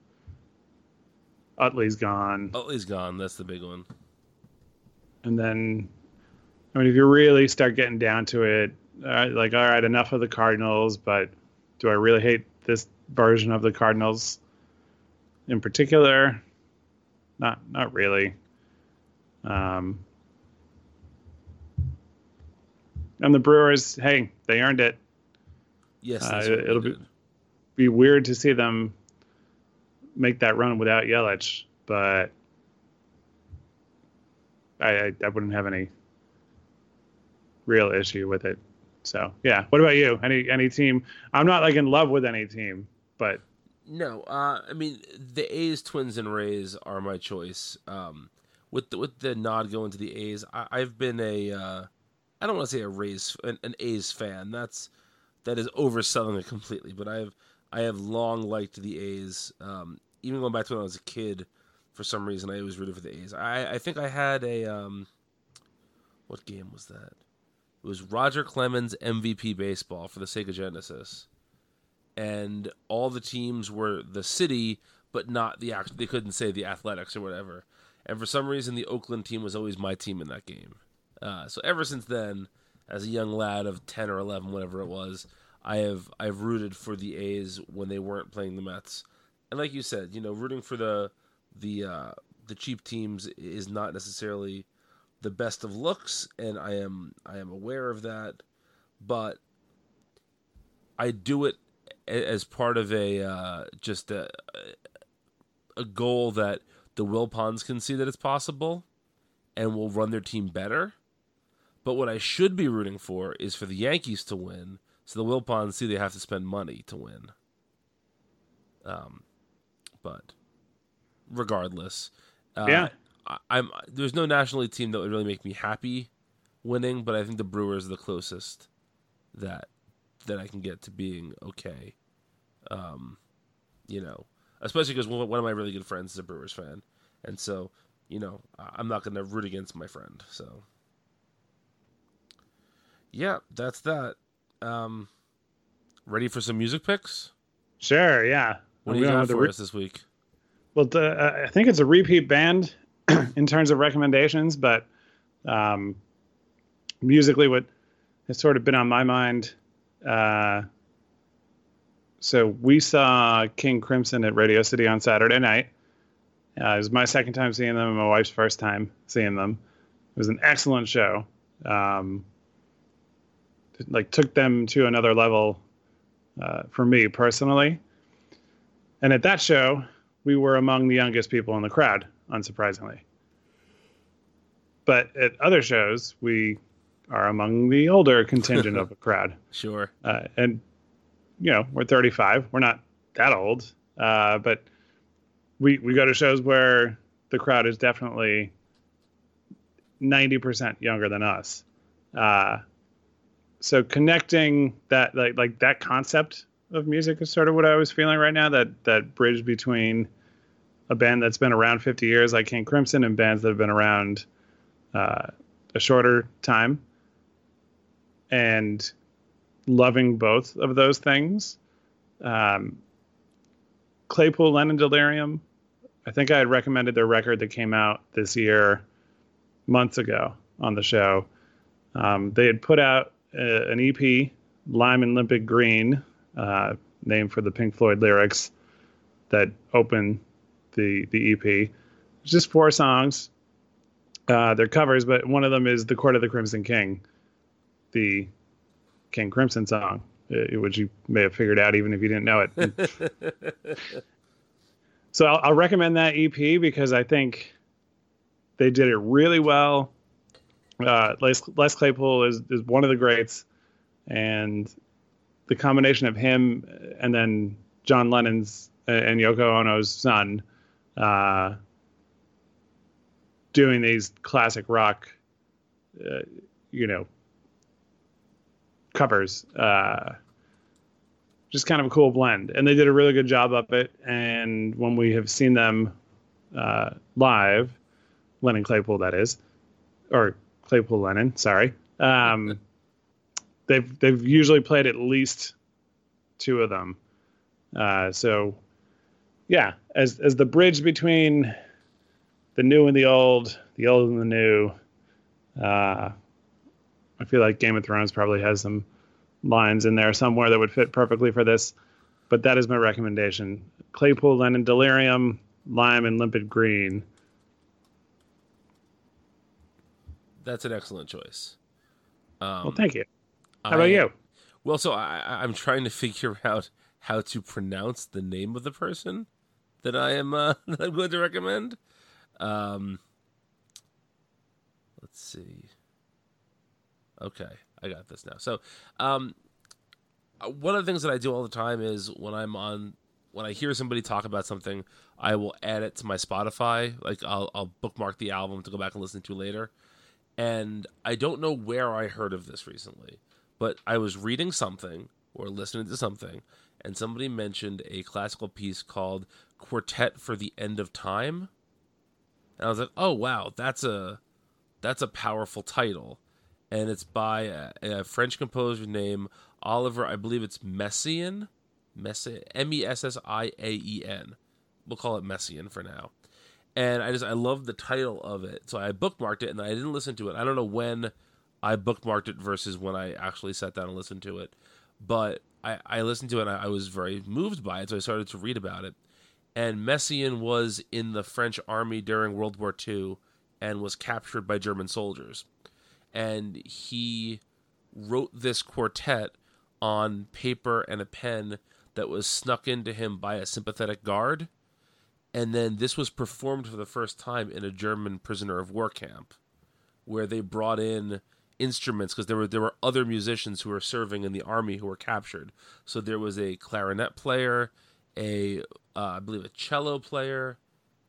Utley's gone. Utley's gone. That's the big one. And then, I mean, if you really start getting down to it, uh, like, all right, enough of the Cardinals, but do I really hate this version of the Cardinals in particular? Not, not really. Um, and the Brewers, hey, they earned it. Yes, uh, it'll be, be weird to see them make that run without Yelich, but I, I, I wouldn't have any real issue with it. So yeah, what about you? Any any team? I'm not like in love with any team, but no. Uh, I mean, the A's, Twins, and Rays are my choice. Um, with the, with the nod going to the A's, I, I've been a uh, I don't want to say a Rays an, an A's fan. That's that is overselling it completely. But I've I have long liked the A's. Um, even going back to when I was a kid, for some reason I always rooted for the A's. I I think I had a um, what game was that? It was Roger Clemens M V P baseball for the Sega Genesis, and all the teams were the city, but not the act. They couldn't say the Athletics or whatever. And for some reason, the Oakland team was always my team in that game. Uh, so ever since then, as a young lad of ten or eleven, whatever it was, I have I've rooted for the A's when they weren't playing the Mets. And like you said, you know, rooting for the the uh, the cheap teams is not necessarily the best of looks, and I am I am aware of that, but I do it as part of a uh, just a a goal that the Wilpons can see that it's possible, and will run their team better. But what I should be rooting for is for the Yankees to win, so the Wilpons see they have to spend money to win. Um, but regardless. Uh, Yeah. I, I'm there's no National League team that would really make me happy winning, but I think the Brewers are the closest that that I can get to being okay. Um, you know, especially because one one of my really good friends is a Brewers fan, and so you know I'm not going to root against my friend. So yeah, that's that. Um, ready for some music picks? Sure, yeah. What I'm do you going got with the for re- us this week? Well, the, uh, I think it's a repeat band in terms of recommendations, but um, musically, what has sort of been on my mind. Uh, so we saw King Crimson at Radio City on Saturday night. Uh, it was my second time seeing them and my wife's first time seeing them. It was an excellent show. Um, it, like took them to another level uh, for me personally. And at that show, we were among the youngest people in the crowd, unsurprisingly. But at other shows, we are among the older contingent of the crowd. Sure. Uh, and, you know, we're thirty-five. We're not that old. Uh, but we we go to shows where the crowd is definitely ninety percent younger than us. Uh, so connecting that, like, like that concept of music is sort of what I was feeling right now, that that bridge between a band that's been around fifty years like King Crimson and bands that have been around uh, a shorter time, and loving both of those things. Um, Claypool, Lennon Delirium, I think I had recommended their record that came out this year months ago on the show. Um, they had put out a, an E P, Lime and Limpid Green, uh, named for the Pink Floyd lyrics that open the the E P. It's just four songs. Uh, they're covers, but one of them is The Court of the Crimson King, the King Crimson song, uh, which you may have figured out even if you didn't know it. So I'll, I'll recommend that E P because I think they did it really well. Uh, Les, Les Claypool is, is one of the greats, and the combination of him and then John Lennon's and Yoko Ono's son uh, doing these classic rock, uh, you know, covers, uh, just kind of a cool blend. And they did a really good job of it. And when we have seen them uh, live, Lennon Claypool, that is, or Claypool Lennon, sorry, um, they've they've usually played at least two of them. Uh, so, yeah, as as the bridge between the new and the old, the old and the new, uh, I feel like Game of Thrones probably has some lines in there somewhere that would fit perfectly for this. But that is my recommendation. Claypool, Lennon Delirium, Lime, and Limpid Green. That's an excellent choice. Um, Well, thank you. How I- about you? Well, so I, I- I'm trying to figure out how to pronounce the name of the person that I am uh, that I'm going to recommend. Um, let's see. Okay, I got this now. So, um, one of the things that I do all the time is when I'm on, when I hear somebody talk about something, I will add it to my Spotify. Like I'll I'll bookmark the album to go back and listen to later. And I don't know where I heard of this recently, but I was reading something or listening to something, and somebody mentioned a classical piece called Quartet for the End of Time. And I was like, oh, wow, that's a that's a powerful title. And it's by a, a French composer named Oliver, I believe it's Messiaen, Messi, M E S S I A E N. We'll call it Messiaen for now. And I just, I love the title of it. So I bookmarked it and I didn't listen to it. I don't know when I bookmarked it versus when I actually sat down and listened to it. But I, I listened to it and I, I was very moved by it. So I started to read about it. And Messiaen was in the French army during World War Two and was captured by German soldiers. And he wrote this quartet on paper and a pen that was snuck into him by a sympathetic guard. And then this was performed for the first time in a German prisoner of war camp, where they brought in instruments because there were there were other musicians who were serving in the army who were captured. So there was a clarinet player, a uh, I believe a cello player,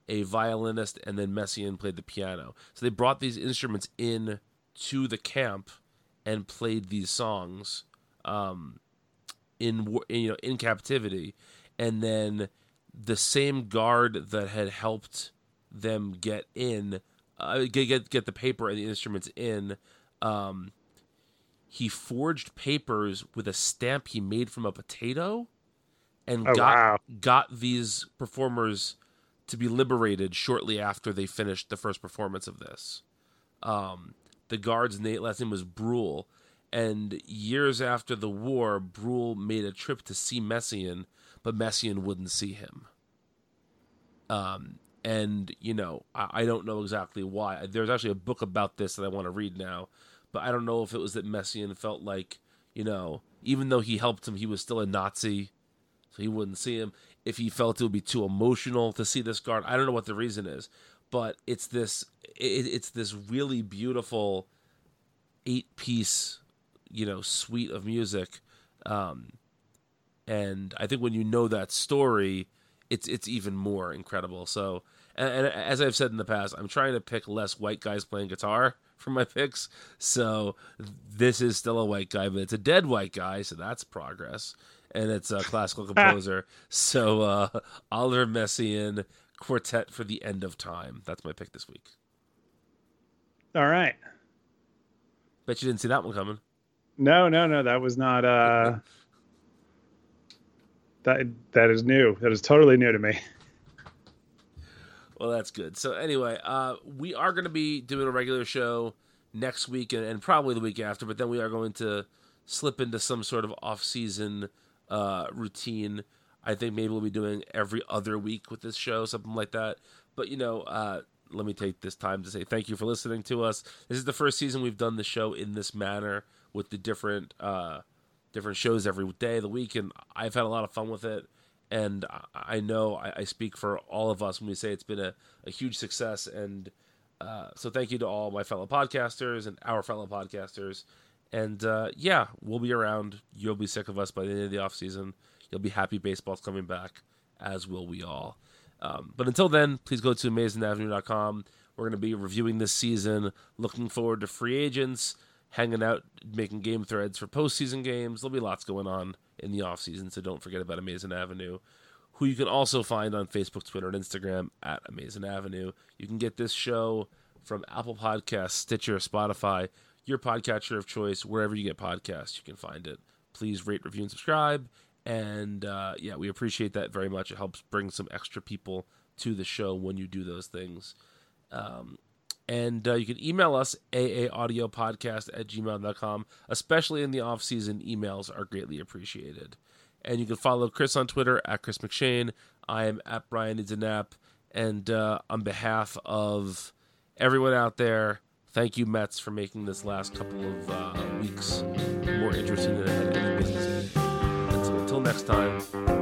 a violinist, and then Messiaen played the piano. So they brought these instruments in to the camp and played these songs um, in you know in captivity, and then the same guard that had helped them get in, uh, get, get get the paper and the instruments in, um, he forged papers with a stamp he made from a potato, and Oh, got wow. got these performers to be liberated shortly after they finished the first performance of this. Um, the guard's name, last name was Bruhl, and years after the war, Bruhl made a trip to see Messiaen, but Messiaen wouldn't see him. Um, and, you know, I, I don't know exactly why. There's actually a book about this that I want to read now, but I don't know if it was that Messiaen felt like, you know, even though he helped him, he was still a Nazi, so he wouldn't see him. If he felt it would be too emotional to see this guard, I don't know what the reason is, but it's this, it, it's this really beautiful eight-piece, you know, suite of music, um, and I think when you know that story, it's it's even more incredible. So, and, and as I've said in the past, I'm trying to pick less white guys playing guitar for my picks. So this is still a white guy, but it's a dead white guy, so that's progress. And it's a classical composer. So uh, Oliver Messiaen, Quartet for the End of Time. That's my pick this week. All right. Bet you didn't see that one coming. No, no, no. That was not. Uh, that that is new. That is totally new to me. Well, that's good. So anyway, uh, we are going to be doing a regular show next week and, and probably the week after, but then we are going to slip into some sort of off-season uh, routine. I think maybe we'll be doing every other week with this show, something like that. But, you know, uh, let me take this time to say thank you for listening to us. This is the first season we've done the show in this manner with the different uh, different shows every day of the week, and I've had a lot of fun with it. And I know I speak for all of us when we say it's been a, a huge success. And uh, so thank you to all my fellow podcasters and our fellow podcasters. And uh, yeah, we'll be around. You'll be sick of us by the end of the offseason. You'll be happy baseball's coming back, as will we all. Um, but until then, please go to amazing avenue dot com. We're going to be reviewing this season, looking forward to free agents, hanging out, making game threads for postseason games. There'll be lots going on in the offseason, so don't forget about Amazing Avenue, who you can also find on Facebook, Twitter, and Instagram at Amazing Avenue. You can get this show from Apple Podcasts, Stitcher, Spotify, your podcatcher of choice, wherever you get podcasts, you can find it. Please rate, review, and subscribe. And, uh, yeah, we appreciate that very much. It helps bring some extra people to the show when you do those things. Um, and uh, you can email us, aaaudiopodcast at gmail dot com. Especially in the off-season, emails are greatly appreciated. And you can follow Chris on Twitter, at Chris McShane. I am at Brian Needs a Nap. And uh, on behalf of everyone out there, thank you, Mets, for making this last couple of uh, weeks more interesting than it had any business being. And so until next time,